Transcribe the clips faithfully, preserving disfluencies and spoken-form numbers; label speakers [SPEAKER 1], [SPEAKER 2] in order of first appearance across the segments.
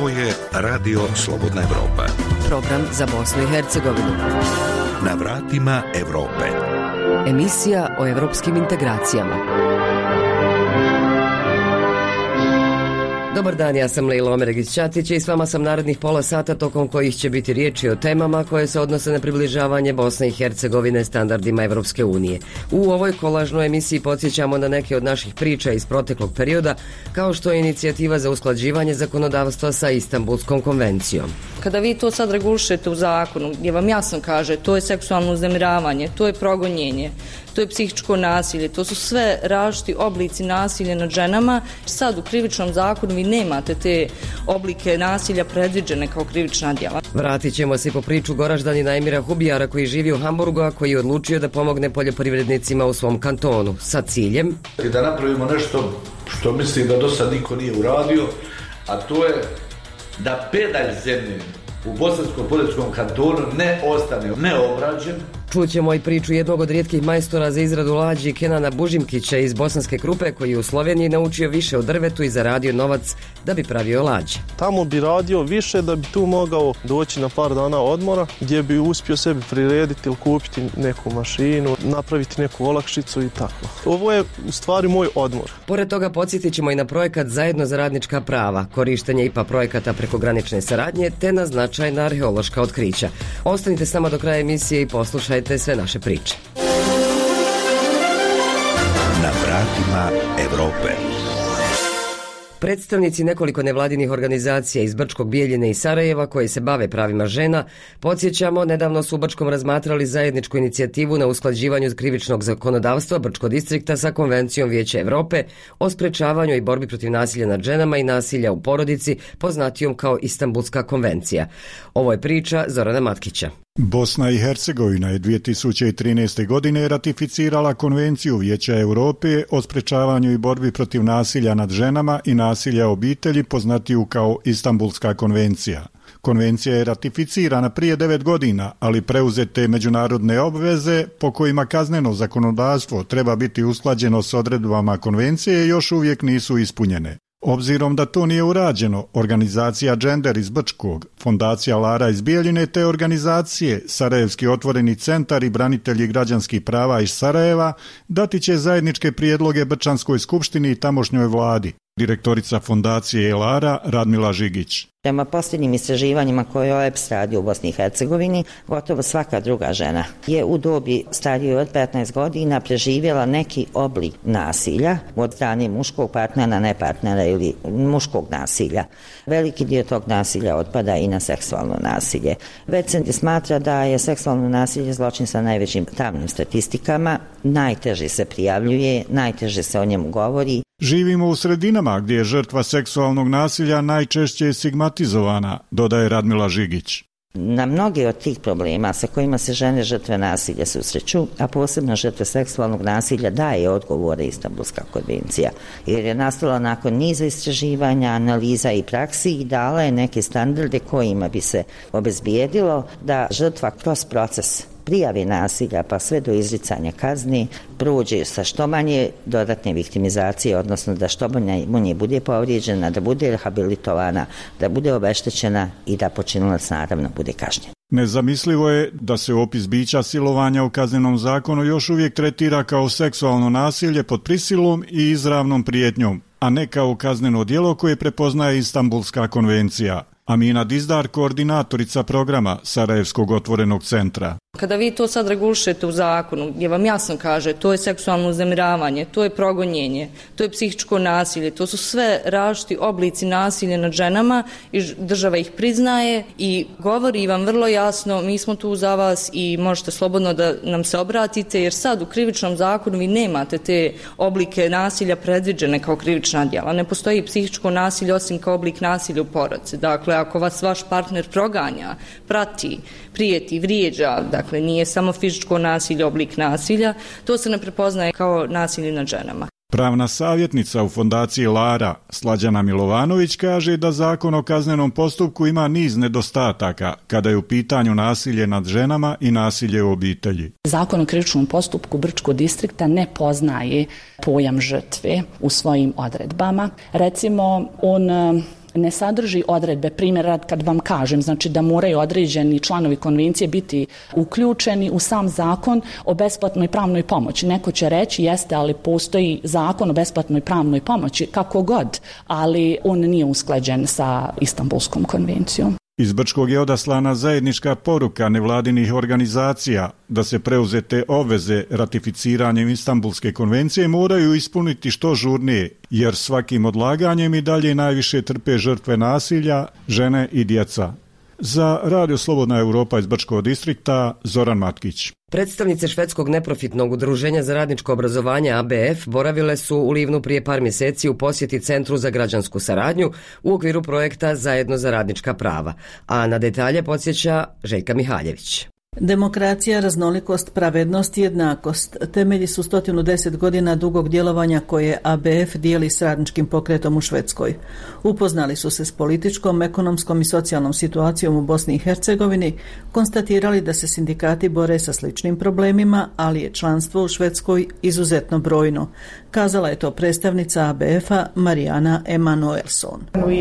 [SPEAKER 1] Ovo je Radio Slobodna Evropa.
[SPEAKER 2] Program za Bosnu i Hercegovinu.
[SPEAKER 1] Na vratima Evrope.
[SPEAKER 2] Emisija o evropskim integracijama. Dobar dan, ja sam Lejla Omeregić-Ćatić i s vama sam narednih pola sata tokom kojih će biti riječi o temama koje se odnose na približavanje Bosne i Hercegovine standardima Evropske unije. U ovoj kolažnoj emisiji podsjećamo na neke od naših priča iz proteklog perioda, kao što je inicijativa za usklađivanje zakonodavstva sa Istanbulskom konvencijom.
[SPEAKER 3] Kada vi to sad regulišete u zakonu, gdje vam jasno kaže to je seksualno uznemiravanje, to je progonjenje, to je psihičko nasilje, to su sve različiti oblici nasilja nad ženama. Sad u krivičnom zakonu vi nemate te oblike nasilja predviđene kao krivična djela.
[SPEAKER 2] Vratit ćemo se po priču Goraždanina Emira Hubijara koji živi u Hamburgu, a koji je odlučio da pomogne poljoprivrednicima u svom kantonu sa ciljem
[SPEAKER 4] i da napravimo nešto što mislim da do sad niko nije uradio, a to je da pedalj zemlje u Bosanskom Poljskom kantonu ne ostane neobrađen.
[SPEAKER 2] Čućemo i priču jednog od rijetkih majstora za izradu lađi, Kenana Bužimkića iz Bosanske Krupe, koji je u Sloveniji naučio više o drvetu i zaradio novac da bi pravio lađe.
[SPEAKER 5] Tamo bi radio više da bi tu mogao doći na par dana odmora, gdje bi uspio sebi prirediti ili kupiti neku mašinu, napraviti neku olakšicu i tako. Ovo je u stvari moj odmor.
[SPEAKER 2] Pored toga podsjetit ćemo i na projekat Zajedno za radnička prava, korištenje I P A projekata prekogranične saradnje, te na značajna arheološka otkrića. Ostanite s nama do kraja emisije i poslušajte sve naše priče.
[SPEAKER 1] Na vratima Evrope.
[SPEAKER 2] Predstavnici nekoliko nevladinih organizacija iz Brčkog, Bijeljine i Sarajeva koji se bave pravima žena, podsjećamo, nedavno su u Brčkom razmatrali zajedničku inicijativu na usklađivanju krivičnog zakonodavstva Brčkog distrikta sa Konvencijom Vijeća Evrope o sprečavanju i borbi protiv nasilja nad ženama i nasilja u porodici, poznatijom kao Istanbulska konvencija. Ovo je priča Zorana Matkića.
[SPEAKER 6] Bosna i Hercegovina je dvije tisuće trinaeste. godine ratificirala Konvenciju Vijeća Europe o sprečavanju i borbi protiv nasilja nad ženama i nasilja u obitelji, poznatiju kao Istanbulska konvencija. Konvencija je ratificirana prije devet godina, ali preuzete međunarodne obveze po kojima kazneno zakonodavstvo treba biti usklađeno s odredbama konvencije još uvijek nisu ispunjene. Obzirom da to nije urađeno, organizacija Gender iz Brčkog, Fondacija Lara iz Bijeljine te organizacije Sarajevski otvoreni centar i branitelji građanskih prava iz Sarajeva dati će zajedničke prijedloge Brčanskoj skupštini i tamošnjoj vladi. Direktorica Fondacije Lara Radmila Žigić.
[SPEAKER 7] Prema posljednjim istraživanjima koje O E P S radi u Bosni i Hercegovini, gotovo svaka druga žena je u dobi starijoj od petnaest godina preživjela neki oblik nasilja od strane muškog partnera, ne partnera ili muškog nasilja. Veliki dio tog nasilja otpada i na seksualno nasilje. Već se smatra da je seksualno nasilje zločin sa najvećim tamnim statistikama, najteže se prijavljuje, najteže se o njemu govori.
[SPEAKER 6] Živimo u sredinama gdje je žrtva seksualnog nasilja najčešće stigmatizovana, dodaje Radmila Žigić.
[SPEAKER 7] Na mnoge od tih problema sa kojima se žene žrtve nasilja susreću, a posebno žrtve seksualnog nasilja, daje odgovore Istanbulska konvencija, jer je nastala nakon niza istraživanja, analiza i praksi i dala je neke standarde kojima bi se obezbijedilo da žrtva kroz proces prijave nasilja pa sve do izricanja kazni prođe sa što manje dodatne viktimizacije, odnosno da što manje bude povrijeđena, da bude rehabilitovana, da bude obeštećena i da počinilac naravno bude kažnjen.
[SPEAKER 6] Nezamislivo je da se opis bića silovanja u kaznenom zakonu još uvijek tretira kao seksualno nasilje pod prisilom i izravnom prijetnjom, a ne kao kazneno djelo koje prepoznaje Istanbulska konvencija. Amina Dizdar, koordinatorica programa Sarajevskog otvorenog centra.
[SPEAKER 3] Kada vi to sad regulišete u zakonu, gdje vam jasno kaže to je seksualno uznemiravanje, to je progonjenje, to je psihičko nasilje, to su sve različiti oblici nasilja nad ženama i država ih priznaje i govori vam vrlo jasno, mi smo tu za vas i možete slobodno da nam se obratite, jer sad u krivičnom zakonu vi nemate te oblike nasilja predviđene kao krivična djela. Ne postoji psihičko nasilje osim kao oblik nasilja u porodici. Dakle, ako vas vaš partner proganja, prati, prijeti, vrijeđa, dakle nije samo fizičko nasilje oblik nasilja, to se ne prepoznaje kao nasilje nad ženama.
[SPEAKER 6] Pravna savjetnica u Fondaciji Lara, Slađana Milovanović, kaže da Zakon o kaznenom postupku ima niz nedostataka kada je u pitanju nasilje nad ženama i nasilje u obitelji.
[SPEAKER 8] Zakon o krivičnom postupku Brčkog distrikta ne poznaje pojam žrtve u svojim odredbama. Recimo, on ne sadrži odredbe, primjer kad vam kažem, znači da moraju određeni članovi konvencije biti uključeni u sam zakon o besplatnoj pravnoj pomoći. Neko će reći jeste, ali postoji zakon o besplatnoj pravnoj pomoći, kako god, ali on nije usklađen sa Istanbulskom konvencijom.
[SPEAKER 6] Iz Brčkog je odaslana zajednička poruka nevladinih organizacija da se preuzete obveze ratificiranjem Istanbulske konvencije moraju ispuniti što žurnije, jer svakim odlaganjem i dalje najviše trpe žrtve nasilja, žene i djeca. Za Radio Slobodna Europa iz Brčkog distrikta, Zoran Matkić.
[SPEAKER 2] Predstavnice švedskog neprofitnog udruženja za radničko obrazovanje A B F boravile su u Livnu prije par mjeseci u posjeti Centru za građansku saradnju u okviru projekta Zajedno za radnička prava, a na detalje podsjeća Željka Mihaljević.
[SPEAKER 9] Demokracija, raznolikost, pravednost i jednakost temelji su sto deset godina dugog djelovanja koje A B F dijeli s radničkim pokretom u Švedskoj. Upoznali su se s političkom, ekonomskom i socijalnom situacijom u Bosni i Hercegovini, konstatirali da se sindikati bore sa sličnim problemima, ali je članstvo u Švedskoj izuzetno brojno. Kazala je to predstavnica A B F-a Marijana Emanuelson.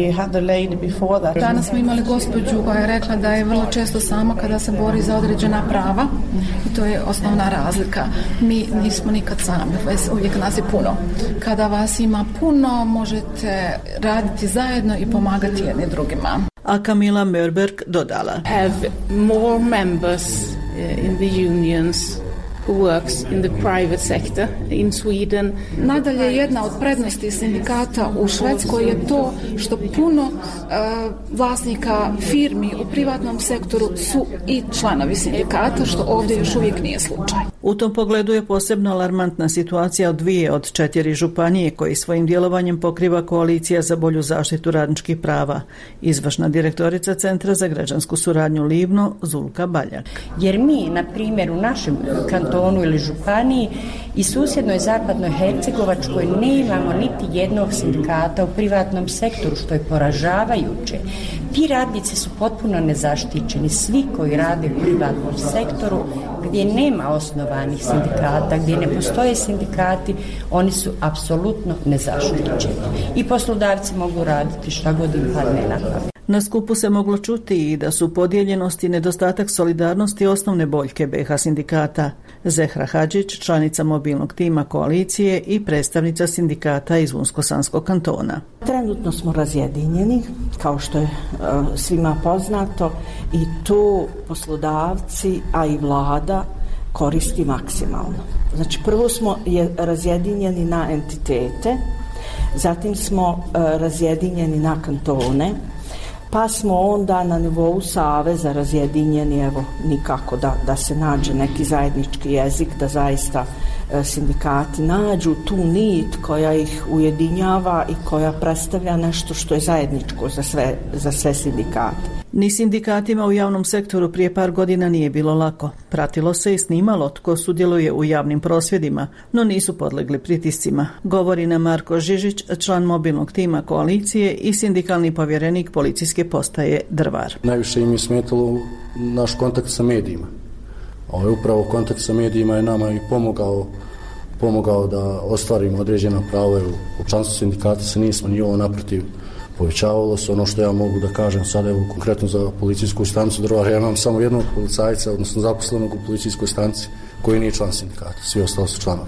[SPEAKER 10] Danas smo imali gospođu koja je rekla da je vrlo često sama kada se bori za određena prava i to je osnovna razlika. Mi nismo nikad sami, uvijek nas je puno. Kada vas ima puno, možete raditi zajedno i pomagati jedni drugima.
[SPEAKER 9] A Kamila Mörberg dodala:
[SPEAKER 11] Have more members in the unions who works in the private sector in Sweden.
[SPEAKER 10] Nadalje, jedna od prednosti sindikata u Švedskoj je to što puno uh, vlasnika firmi u privatnom sektoru su i članovi sindikata, što ovdje još uvijek nije slučaj.
[SPEAKER 9] U tom pogledu je posebno alarmantna situacija od dvije od četiri županije koji svojim djelovanjem pokriva Koalicija za bolju zaštitu radničkih prava. Izvršna direktorica Centra za građansku suradnju Livno, Zulka Baljak.
[SPEAKER 12] Jer mi, na primjer, u našem kantonu ili županiji i susjednoj zapadnoj Hercegovačkoj nemamo niti jednog sindikata u privatnom sektoru, što je poražavajuće. Ti radnici su potpuno nezaštićeni. Svi koji rade u privatnom sektoru gdje nema osnovanih sindikata, gdje ne postoje sindikati, oni su apsolutno nezaštićeni. I poslodavci mogu raditi šta god im padne na pamet.
[SPEAKER 9] Na skupu se moglo čuti i da su podijeljenost i nedostatak solidarnosti osnovne boljke B H sindikata. Zehra Hadžić, članica mobilnog tima koalicije i predstavnica sindikata iz Unsko-Sanskog kantona.
[SPEAKER 13] Trenutno smo razjedinjeni, kao što je uh, svima poznato, i tu poslodavci, a i vlada koristi maksimalno. Znači, prvo smo je razjedinjeni na entitete, zatim smo uh, razjedinjeni na kantone, pa smo onda na nivou saveza razjedinjeni, evo, nikako da, da se nađe neki zajednički jezik, da zaista e, sindikati nađu tu nit koja ih ujedinjava i koja predstavlja nešto što je zajedničko za sve, za sve sindikate.
[SPEAKER 9] Ni sindikatima u javnom sektoru prije par godina nije bilo lako. Pratilo se i snimalo tko sudjeluje u javnim prosvjedima, no nisu podlegli pritiscima. Govori nam Marko Žižić, član mobilnog tima koalicije i sindikalni povjerenik policijske postaje Drvar.
[SPEAKER 14] Najviše im je smetalo naš kontakt sa medijima. Ovaj upravo kontakt sa medijima je nama i pomogao pomogao da ostvarimo određena prava. U članstvu sindikata se nismo ni ovo naprotiv povećavalo se. Ono što ja mogu da kažem sada, evo konkretno za policijsku stanicu Drvar, ja imam samo jednog policajca, odnosno zaposlenog u policijskoj stanici koji nije član sindikata, svi ostali su članovi.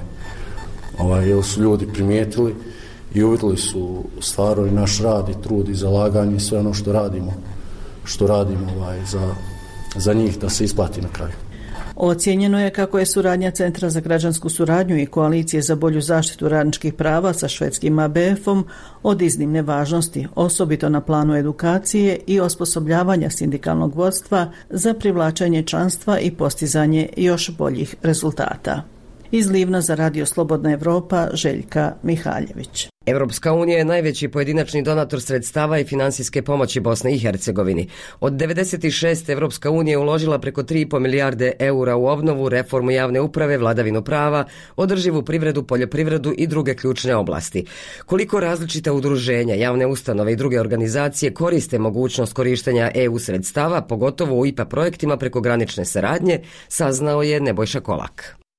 [SPEAKER 14] Ovaj, jer su ljudi primijetili i uvidjeli su stvarno i naš rad i trud i zalaganje i sve ono što radimo, što radimo ovaj, za, za njih da se isplati na kraju.
[SPEAKER 9] Ocijenjeno je kako je suradnja Centra za građansku suradnju i Koalicije za bolju zaštitu radničkih prava sa švedskim A B F-om od iznimne važnosti, osobito na planu edukacije i osposobljavanja sindikalnog vodstva za privlačenje članstva i postizanje još boljih rezultata. Iz Livna za Radio Slobodna Europa, Željka Mihaljević.
[SPEAKER 2] Europska unija je najveći pojedinačni donator sredstava i financijske pomoći Bosni i Hercegovini. Od devedeset šeste. Europska unija je uložila preko tri i pol milijarde eura u obnovu, reformu javne uprave, vladavinu prava, održivu privredu, poljoprivredu i druge ključne oblasti. Koliko različita udruženja, javne ustanove i druge organizacije koriste mogućnost korištenja E U sredstava, pogotovo u I P A projektima preko granične saradnje, saznao je Nebojša Kolak.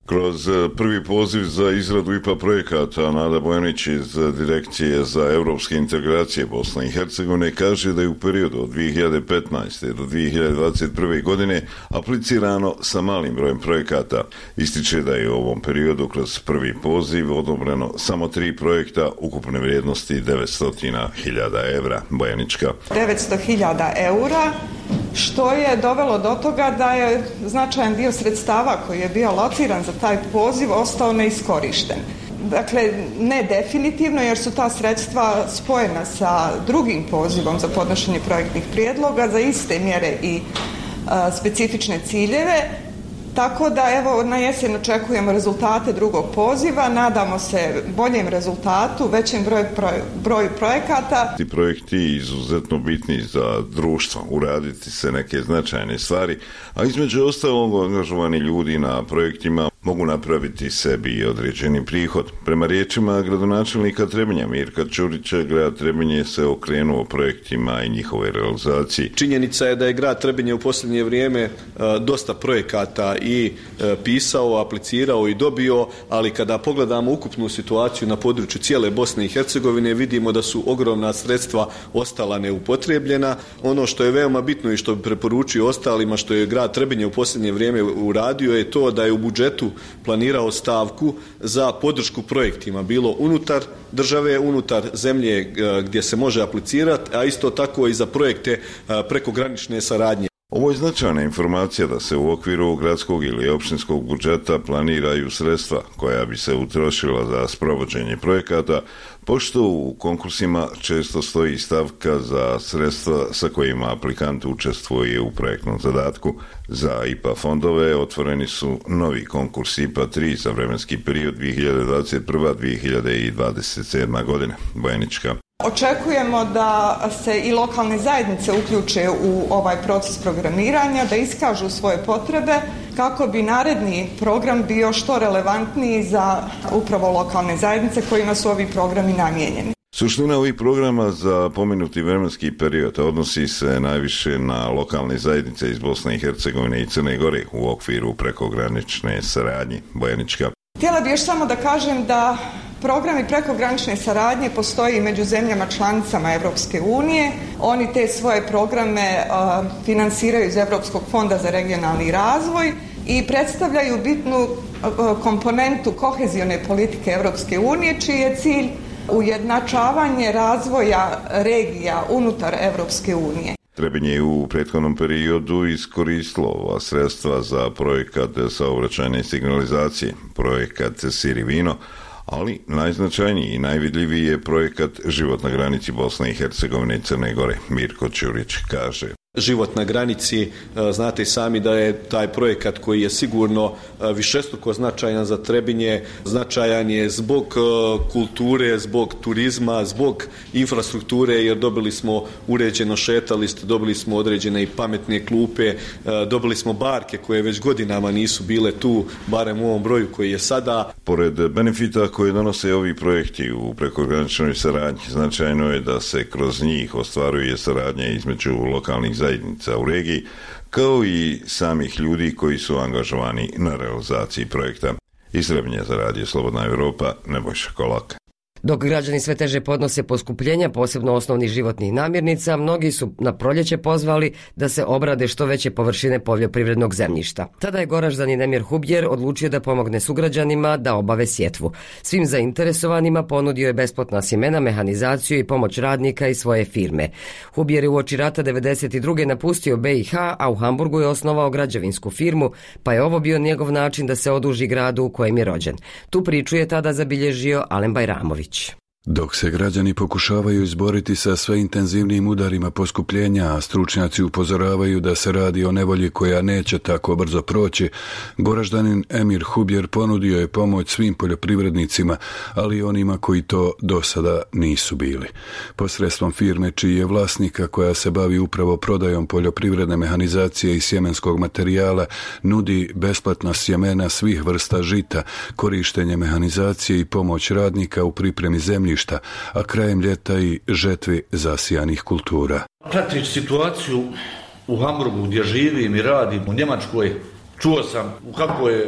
[SPEAKER 15] Kroz prvi poziv za izradu I P A projekata Nada Bojanić iz Direkcije za europske integracije Bosne i Hercegovine kaže da je u periodu od dvije hiljade petnaeste do dvije hiljade dvadeset prve. godine aplicirano sa malim brojem projekata. Ističe da je u ovom periodu kroz prvi poziv odobreno samo tri projekta ukupne vrijednosti devetsto hiljada evra. Bojanička.
[SPEAKER 16] devetsto hiljada eura, što je dovelo do toga da je značajan dio sredstava koji je bio lociran za taj poziv ostao neiskorišten. Dakle, ne definitivno jer su ta sredstva spojena sa drugim pozivom za podnošenje projektnih prijedloga za iste mjere i a, specifične ciljeve. Tako da evo na jesen očekujemo rezultate drugog poziva, nadamo se boljem rezultatu, većem broju, broju projekata.
[SPEAKER 15] Ti projekti izuzetno bitni za društvo, uraditi se neke značajne stvari, a između ostalog angažovani ljudi na projektima mogu napraviti sebi određeni prihod. Prema riječima gradonačelnika Trebinja Mirka Ćurića, grad Trebinje se okrenuo projektima i njihove realizaciji.
[SPEAKER 17] Činjenica je da je grad Trebinje u posljednje vrijeme dosta projekata i pisao, aplicirao i dobio, ali kada pogledamo ukupnu situaciju na području cijele Bosne i Hercegovine, vidimo da su ogromna sredstva ostala neupotrijebljena. Ono što je veoma bitno i što bi preporučio ostalima, što je grad Trebinje u posljednje vrijeme uradio, je to da je u budžetu planirao stavku za podršku projektima, bilo unutar države, unutar zemlje gdje se može aplicirati, a isto tako i za projekte prekogranične saradnje.
[SPEAKER 15] Ovo je značajna informacija da se u okviru gradskog ili općinskog budžeta planiraju sredstva koja bi se utrošila za sprovođenje projekata, pošto u konkursima često stoji stavka za sredstva sa kojima aplikant učestvuje u projektnom zadatku. Za I P A fondove otvoreni su novi konkurs I P A tri za vremenski period dvije hiljade dvadeset prva do dvije hiljade dvadeset sedma. godine. Bojanička.
[SPEAKER 16] Očekujemo da se i lokalne zajednice uključe u ovaj proces programiranja, da iskažu svoje potrebe kako bi naredni program bio što relevantniji za upravo lokalne zajednice kojima su ovi programi namijenjeni.
[SPEAKER 15] Suština ovih programa za pomenuti vremenski period odnosi se najviše na lokalne zajednice iz Bosne i Hercegovine i Crne Gore u okviru prekogranične saradnje. Bojanička.
[SPEAKER 16] Htjela bih još samo da kažem da programi prekogranične saradnje postoji među zemljama članicama Europske unije. Oni te svoje programe uh, finansiraju iz Europskog fonda za regionalni razvoj i predstavljaju bitnu uh, komponentu kohezione politike Europske unije, čiji je cilj ujednačavanje razvoja regija unutar Europske unije.
[SPEAKER 15] Trebinje je u prethodnom periodu iskoristilo ova sredstva za projekat saobraćajne signalizacije, projekat Siri Vino, ali najznačajniji i najvidljiviji je projekat Život na granici Bosne i Hercegovine i Crne Gore. Mirko Ćurić kaže.
[SPEAKER 17] Život na granici, znate i sami da je taj projekat koji je sigurno višestruko značajan za Trebinje, značajan je zbog kulture, zbog turizma, zbog infrastrukture, jer dobili smo uređeno šetalište, dobili smo određene i pametne klupe, dobili smo barke koje već godinama nisu bile tu, barem u ovom broju koji je sada.
[SPEAKER 15] Pored benefita koje donose ovi projekti u prekograničnoj saradnji, značajno je da se kroz njih ostvaruje saradnja između lokalnih zajednica u regiji, kao i samih ljudi koji su angažovani na realizaciji projekta. Iz Trebinja za Radio Slobodna Europa, Nebojša Kolak.
[SPEAKER 2] Dok građani sve teže podnose poskupljenja, posebno osnovnih životnih namirnica, mnogi su na proljeće pozvali da se obrade što veće površine poljoprivrednog zemljišta. Tada je Goraždanin Emir Hubjer odlučio da pomogne sugrađanima da obave sjetvu. Svim zainteresovanima ponudio je besplatna sjemena, mehanizaciju i pomoć radnika i svoje firme. Hubjer je uoči rata devedeset druge napustio B i H, a u Hamburgu je osnovao građevinsku firmu, pa je ovo bio njegov način da se oduži gradu u kojem je rođen. Tu priču je tada zabilježio Alen Bajramović.
[SPEAKER 18] Dok se građani pokušavaju izboriti sa sve intenzivnijim udarima poskupljenja, a stručnjaci upozoravaju da se radi o nevolji koja neće tako brzo proći, Goraždanin Emir Hubjer ponudio je pomoć svim poljoprivrednicima, ali i onima koji to do sada nisu bili. Posredstvom firme čiji je vlasnika, koja se bavi upravo prodajom poljoprivredne mehanizacije i sjemenskog materijala, nudi besplatna sjemena svih vrsta žita, korištenje mehanizacije i pomoć radnika u pripremi zemlji, a krajem ljeta i žetvi zasijanih kultura.
[SPEAKER 4] Pratići situaciju u Hamburgu gdje živim i radim, u Njemačkoj, čuo sam u kakvoj je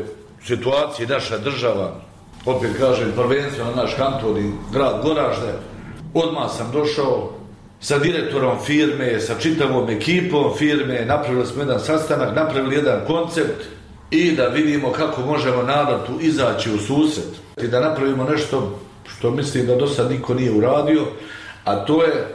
[SPEAKER 4] situaciji naša država, opet kažem, prvenstveno naš kanton i grad Goražde, odmah sam došao sa direktorom firme, sa čitavom ekipom firme, napravili smo jedan sastanak, napravili jedan koncept i da vidimo kako možemo narodu izaći u susret i da napravimo nešto što mislim da do sad niko nije uradio, a to je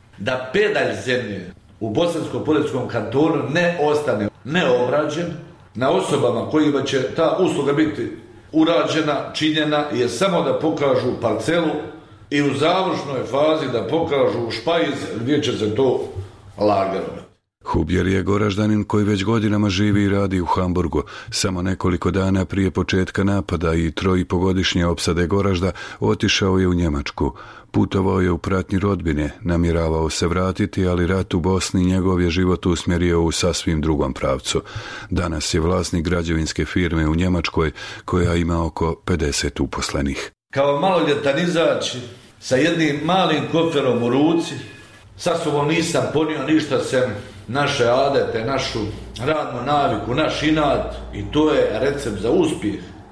[SPEAKER 4] da pedalj zemlje u Bosansko-Poredskom kantonu ne ostane neobrađen, na osobama kojima će ta usluga biti urađena, činjena, je samo da pokažu parcelu i u završnoj fazi da pokažu špajz gdje će se to lagati.
[SPEAKER 18] Hubjer je Goraždanin koji već godinama živi i radi u Hamburgu. Samo nekoliko dana prije početka napada i trojipogodišnje opsade Goražda otišao je u Njemačku. Putovao je u pratnji rodbine, namjeravao se vratiti, ali rat u Bosni njegov je život usmjerio u sasvim drugom pravcu. Danas je vlasnik građevinske firme u Njemačkoj koja ima oko pedeset uposlenih.
[SPEAKER 4] Kao maloljetan izaći sa jednim malim koferom u ruci, sa sobom nisam ponio ništa sem naše adete, našu radnu naviku, naš inat, i to je recept za uspjeh.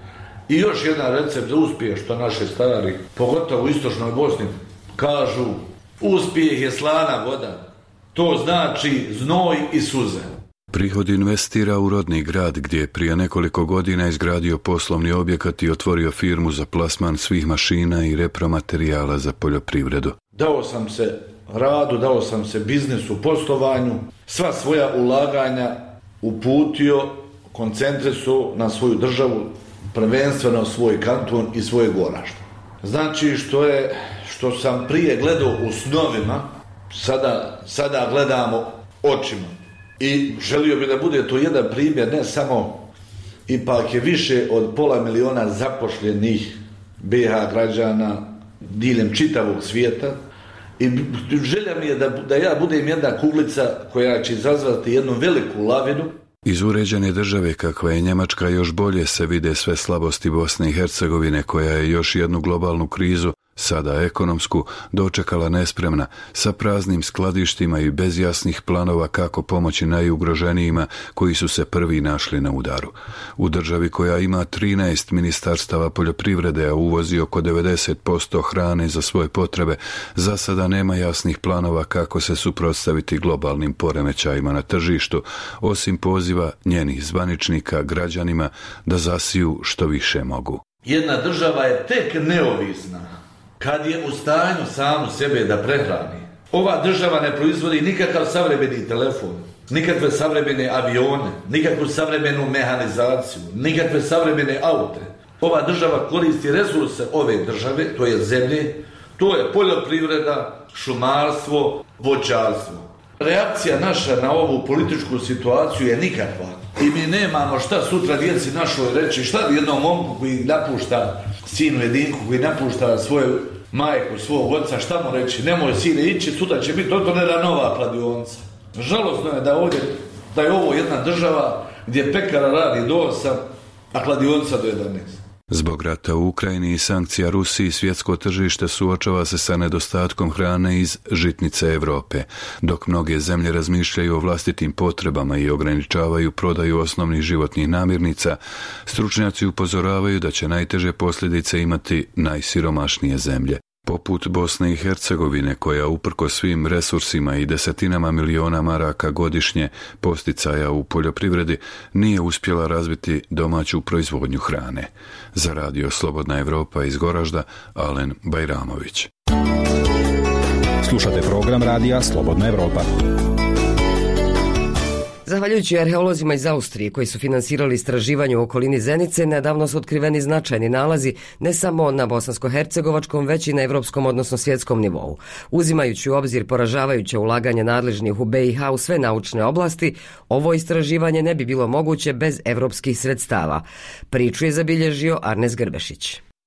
[SPEAKER 4] I još jedan recept za uspjeh, što naši stari, pogotovo u istočnoj Bosni, kažu: uspjeh je slana voda. To znači znoj i suze.
[SPEAKER 18] Prihod investira u rodni grad gdje je prije nekoliko godina izgradio poslovni objekat i otvorio firmu za plasman svih mašina i repromaterijala za poljoprivredu.
[SPEAKER 4] Dao sam se radu, dao sam se biznisu, poslovanju, sva svoja ulaganja uputio, koncentrisao na svoju državu, prvenstveno svoj kanton i svoje Goražde. Znači što je, što sam prije gledao u snovima, sada, sada gledamo očima. I želio bi da bude to jedan primjer, ne samo, ipak je više od pola miliona zapošljenih be ha građana diljem čitavog svijeta. I želja mi je da, da ja budem jedna kuglica koja će izazvati jednu veliku lavinu.
[SPEAKER 18] Iz uređene države kakva je Njemačka još bolje se vide sve slabosti Bosne i Hercegovine, koja je još jednu globalnu krizu, sada ekonomsku, dočekala nespremna, sa praznim skladištima i bez jasnih planova kako pomoći najugroženijima koji su se prvi našli na udaru. U državi koja ima trinaest ministarstava poljoprivrede, a uvozi oko devedeset posto hrane za svoje potrebe, za sada nema jasnih planova kako se suprotstaviti globalnim poremećajima na tržištu, osim poziva njenih zvaničnika građanima da zasiju što više mogu.
[SPEAKER 4] Jedna država je tek neovisna kad je u stanju samu sebe da prehrani. Ova država ne proizvodi nikakav savremeni telefon, nikakve savremene avione, nikakvu savremenu mehanizaciju, nikakve savremene aute. Ova država koristi resurse ove države, to je zemlje, to je poljoprivreda, šumarstvo, voćarstvo. Reakcija naša na ovu političku situaciju je nikakva. I mi nemamo šta sutra djeci našoj reći, šta jednom momku koji napušta, sinu jedinku koji napušta svoju majku, svog oca, šta mu reći, nemoj sine ići, sutra će biti otvorena nova kladionica. Žalosno je da, ovdje, da je ovo jedna država gdje pekara radi do osam, a kladionica do jedanaest.
[SPEAKER 18] Zbog rata u Ukrajini i sankcija Rusiji, svjetsko tržište suočava se sa nedostatkom hrane iz žitnice Europe, dok mnoge zemlje razmišljaju o vlastitim potrebama i ograničavaju prodaju osnovnih životnih namirnica. Stručnjaci upozoravaju da će najteže posljedice imati najsiromašnije zemlje. Poput Bosne i Hercegovine, koja uprkos svim resursima i desetinama miliona maraka godišnje posticaja u poljoprivredi nije uspjela razviti domaću proizvodnju hrane. Za radio Slobodna Evropa iz Goražda, Alen Bajramović.
[SPEAKER 19] Slušate program radija Slobodna Evropa.
[SPEAKER 2] Zahvaljujući arheolozima iz Austrije koji su finansirali istraživanje u okolini Zenice, nedavno su otkriveni značajni nalazi ne samo na bosansko-hercegovačkom, već i na evropskom, odnosno svjetskom nivou. Uzimajući u obzir poražavajuće ulaganje nadležnih u be i ha u sve naučne oblasti, ovo istraživanje ne bi bilo moguće bez evropskih sredstava. Priču je zabilježio Arnes Grbešić.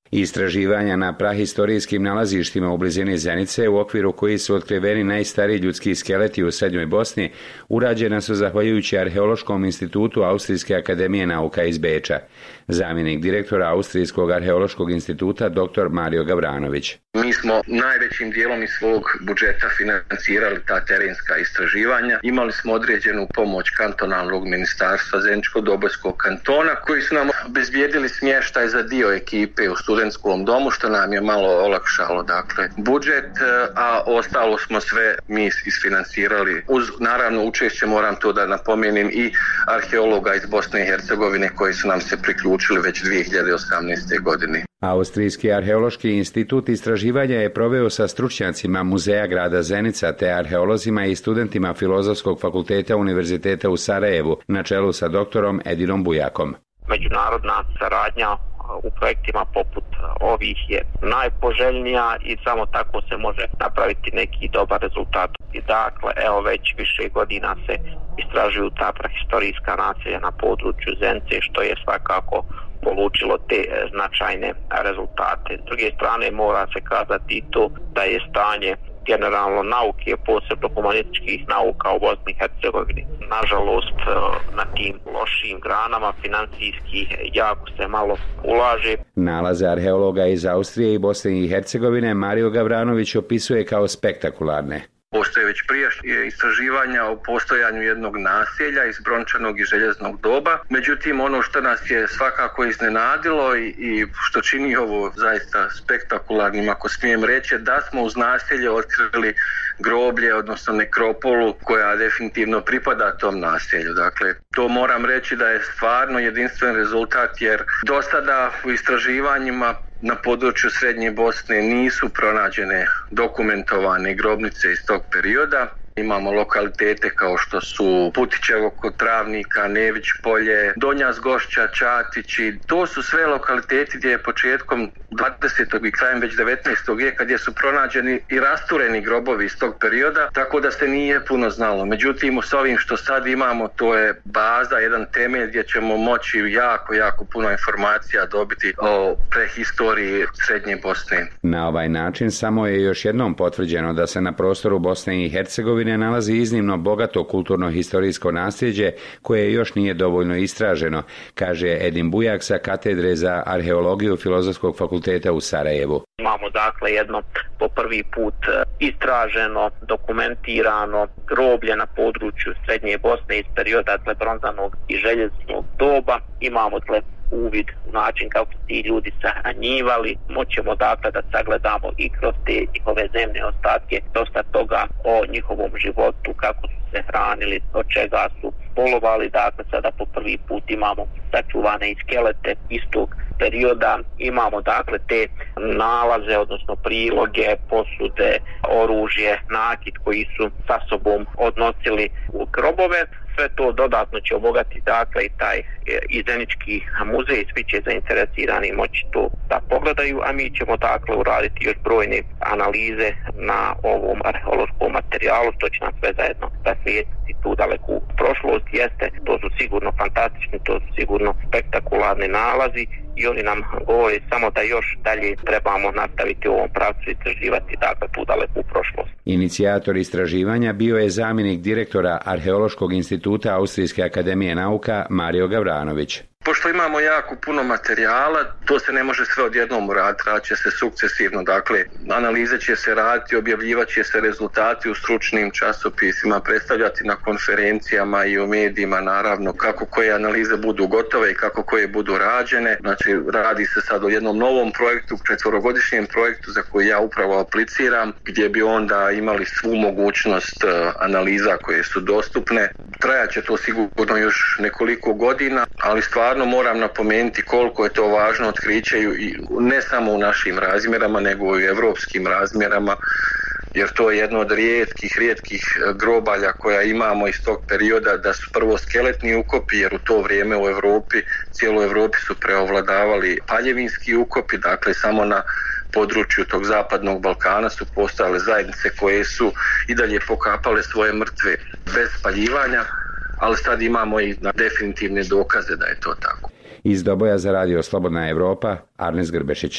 [SPEAKER 20] Istraživanja na prahistorijskim nalazištima u blizini Zenice, u okviru koji su otkriveni najstariji ljudski skeleti u Srednjoj Bosni, urađena su zahvaljujući Arheološkom institutu Austrijske akademije nauka iz Beča. Zamjenik direktora Austrijskog arheološkog instituta dr. Mario Gavranović.
[SPEAKER 21] Mi smo najvećim dijelom iz svog budžeta financirali ta terenska istraživanja. Imali smo određenu pomoć kantonalnog ministarstva Zeničko-Dobojskog kantona koji su nam obezbijedili smještaj za dio ekipe u studentskom domu, što nam je malo olakšalo dakle budžet, a ostalo smo sve mi isfinancirali. Uz naravno učešće, moram to da napomenem, i arheologa iz Bosne i Hercegovine koji su nam se priključili već dvije hiljade osamnaeste. godine.
[SPEAKER 20] Austrijski arheološki institut istraživanja je proveo sa stručnjacima Muzeja grada Zenica te arheolozima i studentima Filozofskog fakulteta Univerziteta u Sarajevu na čelu sa doktorom Edinom Bujakom.
[SPEAKER 22] Međunarodna saradnja u projektima poput ovih je najpoželjnija i samo tako se može napraviti neki dobar rezultat. I dakle, evo već više godina se istražuju ta prahistorijska naselja na području Zenice, što je svakako polučilo te značajne rezultate. S druge strane, mora se kazati i to da je stanje generalno nauke, posebno humanističkih nauka u Bosni i Hercegovini. Nažalost, na tim lošim granama financijski jako se malo ulaže.
[SPEAKER 20] Nalaze arheologa iz Austrije i Bosne i Hercegovine Mario Gavranović opisuje kao spektakularne.
[SPEAKER 21] Postoje već prijašnje istraživanja o postojanju jednog naselja iz brončanog i željeznog doba. Međutim, ono što nas je svakako iznenadilo i, i što čini ovo zaista spektakularnim, ako smijem reći, da smo uz naselje otkrili groblje, odnosno nekropolu koja definitivno pripada tom naselju. Dakle, to moram reći da je stvarno jedinstven rezultat, jer do sada u istraživanjima na području Srednje Bosne nisu pronađene dokumentovane grobnice iz tog perioda. Imamo lokalitete kao što su Putićevo kod Travnika, Nević polje, Donja Zgošća, Čatići. To su sve lokaliteti gdje je početkom dvadesetog i krajem već devetnaestog vijeka gdje su pronađeni i rastureni grobovi iz tog perioda, tako da se nije puno znalo. Međutim, s ovim što sad imamo, to je baza, jedan temelj gdje ćemo moći jako, jako puno informacija dobiti o prehistoriji Srednje Bosne.
[SPEAKER 20] Na ovaj način samo je još jednom potvrđeno da se na prostoru Bosne i Hercegovine nalazi iznimno bogato kulturno-historijsko nasljeđe koje još nije dovoljno istraženo, kaže Edin Bujak sa katedre za arheologiju Filozofskog fakulteta u Sarajevu.
[SPEAKER 22] Imamo dakle jedno po prvi put istraženo, dokumentirano groblje na području Srednje Bosne iz perioda dakle bronzanog i željeznog doba. Imamo dakle uvid u način kako su ti ljudi sahranjivali. Moćemo dakle da sagledamo i kroz te njihove zemne ostatke dosta toga o njihovom životu, kako su se hranili, od čega su polovali. Dakle, sada po prvi put imamo sačuvane i skelete istog perioda. Imamo dakle te nalaze, odnosno priloge, posude, oružje, nakit koji su sa sobom odnosili u grobove. Sve to dodatno će obogatiti dakle i taj i Zenički muzej, svi će zainteresirani moći to da pogledaju, a mi ćemo dakle uraditi još brojne analize na ovom arheološkom materijalu, što će nam sve zajedno zasvijetiti tu daleku prošlost. Jeste, to su sigurno fantastični, to su sigurno spektakularni nalazi i oni nam govore samo da još dalje trebamo nastaviti u ovom pravcu istraživati dakle tu daleku prošlost.
[SPEAKER 20] Inicijator istraživanja bio je zamjenik direktora Arheološkog instituta Austrijske akademije nauka Mario Gavranović.
[SPEAKER 21] Pošto imamo jako puno materijala, to se ne može sve odjednom uraditi, radit će se sukcesivno, dakle analize će se raditi, objavljivat će se rezultati u stručnim časopisima, predstavljati na konferencijama i u medijima, naravno kako koje analize budu gotove i kako koje budu rađene. Znači radi se sad o jednom novom projektu, četvorogodišnjem projektu za koji ja upravo apliciram, gdje bi onda imali svu mogućnost analiza koje su dostupne. Trajaće to sigurno još nekoliko godina, ali stvarno moram napomenuti koliko je to važno otkriće i ne samo u našim razmjerama, nego i u evropskim razmjerama, jer to je jedno od rijetkih, rijetkih grobalja koja imamo iz tog perioda, da su prvo skeletni ukopi, jer u to vrijeme u Europi, cijeloj Europi su preovladavali paljevinski ukopi, dakle samo na području tog zapadnog Balkana su postojale zajednice koje su i dalje pokapale svoje mrtve bez spaljivanja, ali sad imamo i definitivne dokaze da je to tako.
[SPEAKER 20] Iz Doboja za radio Slobodna Evropa, Arnes Grbešić.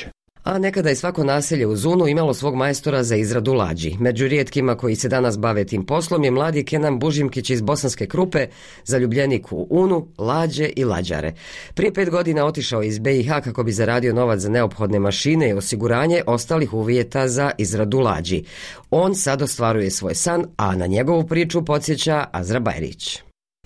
[SPEAKER 2] A nekada je svako naselje u Zunu imalo svog majstora za izradu lađi. Među rijetkima koji se danas bave tim poslom je mladi Kenan Bužimkić iz Bosanske Krupe, zaljubljenik u unu, lađe i lađare. Prije pet godina otišao iz be i ha kako bi zaradio novac za neophodne mašine i osiguranje ostalih uvjeta za izradu lađi. On sad ostvaruje svoj san, a na njegovu priču podsjeća Azra Bajrić.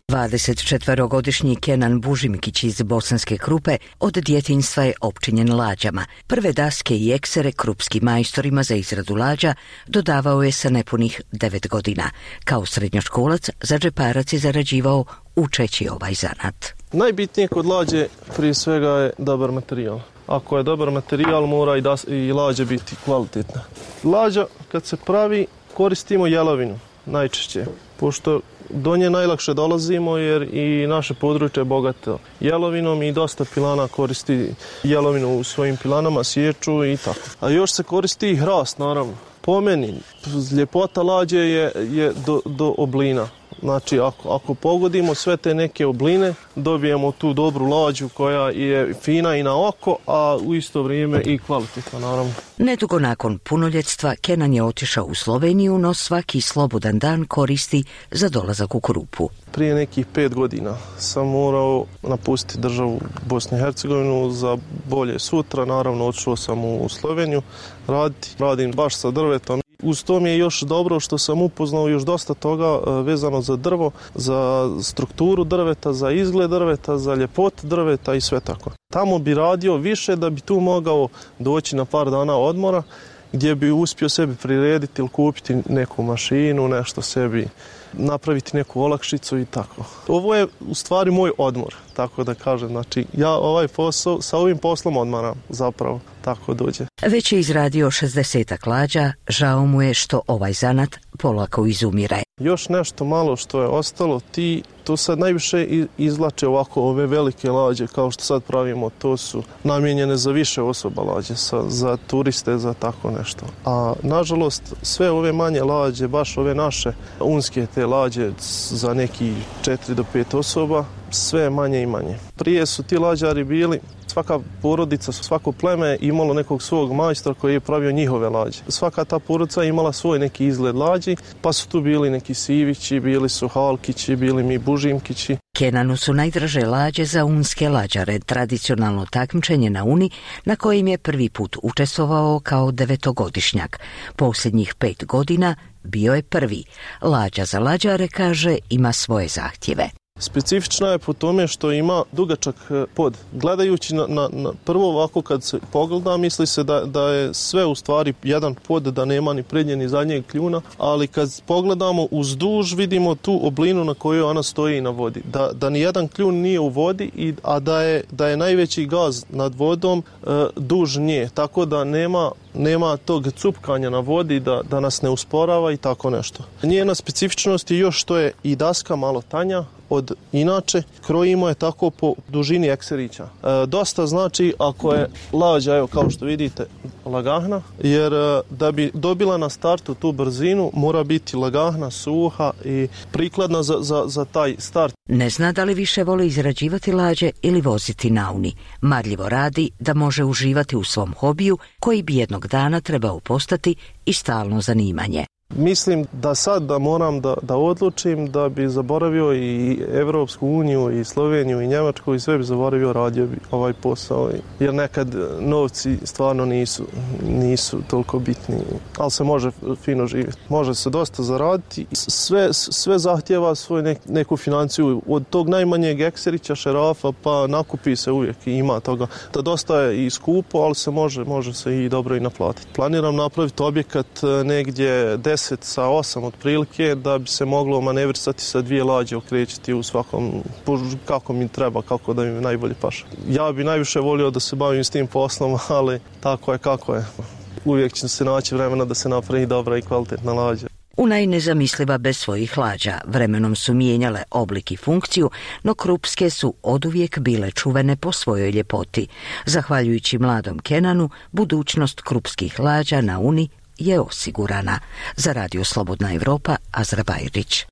[SPEAKER 1] dvadesetčetverogodišnji Kenan Bužimkić iz Bosanske Krupe od djetinjstva je opčinjen lađama. Prve daske i eksere krupskim majstorima za izradu lađa dodavao je sa nepunih devet godina. Kao srednjoškolac za džeparac je zarađivao učeći ovaj zanat.
[SPEAKER 5] Najbitnije kod lađe prije svega je dobar materijal. Ako je dobar materijal, mora i, da, i lađa biti kvalitetna. Lađa kad se pravi koristimo jelovinu najčešće, pošto do nje najlakše dolazimo jer i naše područje je bogato jelovinom i dosta pilana koristi jelovinu u svojim pilanama, sječu i tako. A još se koristi i hrast, naravno. Po meni, ljepota lađe je, je do, do oblina. Znači, ako, ako pogodimo sve te neke obline, dobijemo tu dobru lađu koja je fina i na oko, a u isto vrijeme i kvalitetna, naravno.
[SPEAKER 1] Nedugo nakon punoljetstva, Kenan je otišao u Sloveniju, no svaki slobodan dan koristi za dolazak u Krupu.
[SPEAKER 5] Prije nekih pet godina sam morao napustiti državu Bosnu i Hercegovinu za bolje sutra. Naravno, otišao sam u Sloveniju raditi. Radim baš sa drvetom. Uz to mi je još dobro što sam upoznao još dosta toga vezano za drvo, za strukturu drveta, za izgled drveta, za ljepotu drveta i sve tako. Tamo bi radio više da bi tu mogao doći na par dana odmora gdje bi uspio sebi prirediti ili kupiti neku mašinu, nešto sebi, napraviti neku olakšicu i tako. Ovo je u stvari moj odmor, tako da kažem. Znači, ja ovaj posao, sa ovim poslom odmaram zapravo, tako dođe.
[SPEAKER 1] Već je izradio šezdesetak lađa, žao mu je što ovaj zanat polako izumire.
[SPEAKER 5] Još nešto malo što je ostalo, ti to sad najviše izvlače ovako ove velike lađe kao što sad pravimo, to su namijenjene za više osoba lađe, sa, za turiste, za tako nešto. A nažalost sve ove manje lađe, baš ove naše unske te lađe za neki četiri do pet osoba, sve manje i manje. Prije su ti lađari bili, svaka porodica, svako pleme imalo nekog svog majstora koji je pravio njihove lađe. Svaka ta porodica imala svoj neki izgled lađi, pa su tu bili neki Sivići, bili su Halkići, bili mi Bužimkići.
[SPEAKER 1] Kenanu su najdraže lađe za unske lađare, tradicionalno takmičenje na uni na kojim je prvi put učestvovao kao devetogodišnjak. Posljednjih pet godina bio je prvi. Lađa za lađare, kaže, ima svoje zahtjeve.
[SPEAKER 5] Specifična je po tome što ima dugačak pod. Gledajući na, na, na prvo ovako kad se pogleda, misli se da, da je sve u stvari jedan pod, da nema ni prednje ni zadnjeg kljuna, ali kad pogledamo uzduž vidimo tu oblinu na kojoj ona stoji na vodi. Da, da ni jedan kljun nije u vodi, i, a da je, da je najveći gaz nad vodom e, duž nje, tako da nema nema tog cupkanja na vodi, da, da nas ne usporava i tako nešto. Njena specifičnost je još što je i daska malo tanja od inače, krojimo je tako po dužini ekserića. E, dosta znači ako je lađa, evo kao što vidite, lagahna, jer e, da bi dobila na startu tu brzinu mora biti lagahna, suha i prikladna za, za, za taj start.
[SPEAKER 1] Ne zna da li više voli izrađivati lađe ili voziti na uni. Marljivo radi da može uživati u svom hobiju koji bi jednog dana trebao postati i stalno zanimanje.
[SPEAKER 5] Mislim da sad da moram da, da odlučim da bi zaboravio i Evropsku uniju i Sloveniju i Njemačku i sve bi zaboravio, radio bi ovaj posao. Jer nekad novci stvarno nisu, nisu toliko bitni, ali se može fino živjeti. Može se dosta zaraditi. Sve, sve zahtjeva svoju nek, neku financiju. Od tog najmanjeg ekserića, šerafa, pa nakupi se uvijek i ima toga. To dosta je i skupo, ali se može, može se i dobro i naplatiti. Planiram napraviti objekat negdje deset sa osam otprilike, da bi se moglo manevrisati sa dvije lađe, okrećiti u svakom, kako mi treba, kako da mi najbolje paše. Ja bi najviše volio da se bavim s tim poslom, ali tako je kako je. Uvijek će se naći vremena da se napravi dobra i kvalitetna lađa.
[SPEAKER 1] Unaj nezamisliva bez svojih lađa, vremenom su mijenjale oblik i funkciju, no krupske su oduvijek bile čuvene po svojoj ljepoti. Zahvaljujući mladom Kenanu, budućnost krupskih lađa na uni je osigurana. Za Radio Slobodna Evropa, Azra Bajrić.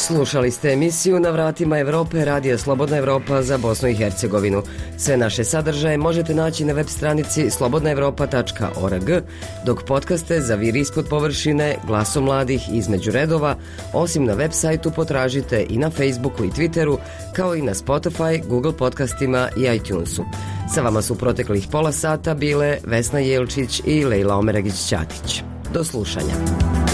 [SPEAKER 2] Slušali ste emisiju Na vratima Evrope, radija Slobodna Evropa za Bosnu i Hercegovinu. Sve naše sadržaje možete naći na web stranici slobodna evropa tačka org, dok podcaste za Vir ispod površine, Glasom mladih između redova, osim na web sajtu potražite i na Facebooku i Twitteru, kao i na Spotify, Google podcastima i iTunesu. Sa vama su proteklih pola sata bile Vesna Jelčić i Lejla Omeragić-Ćatić. Do slušanja.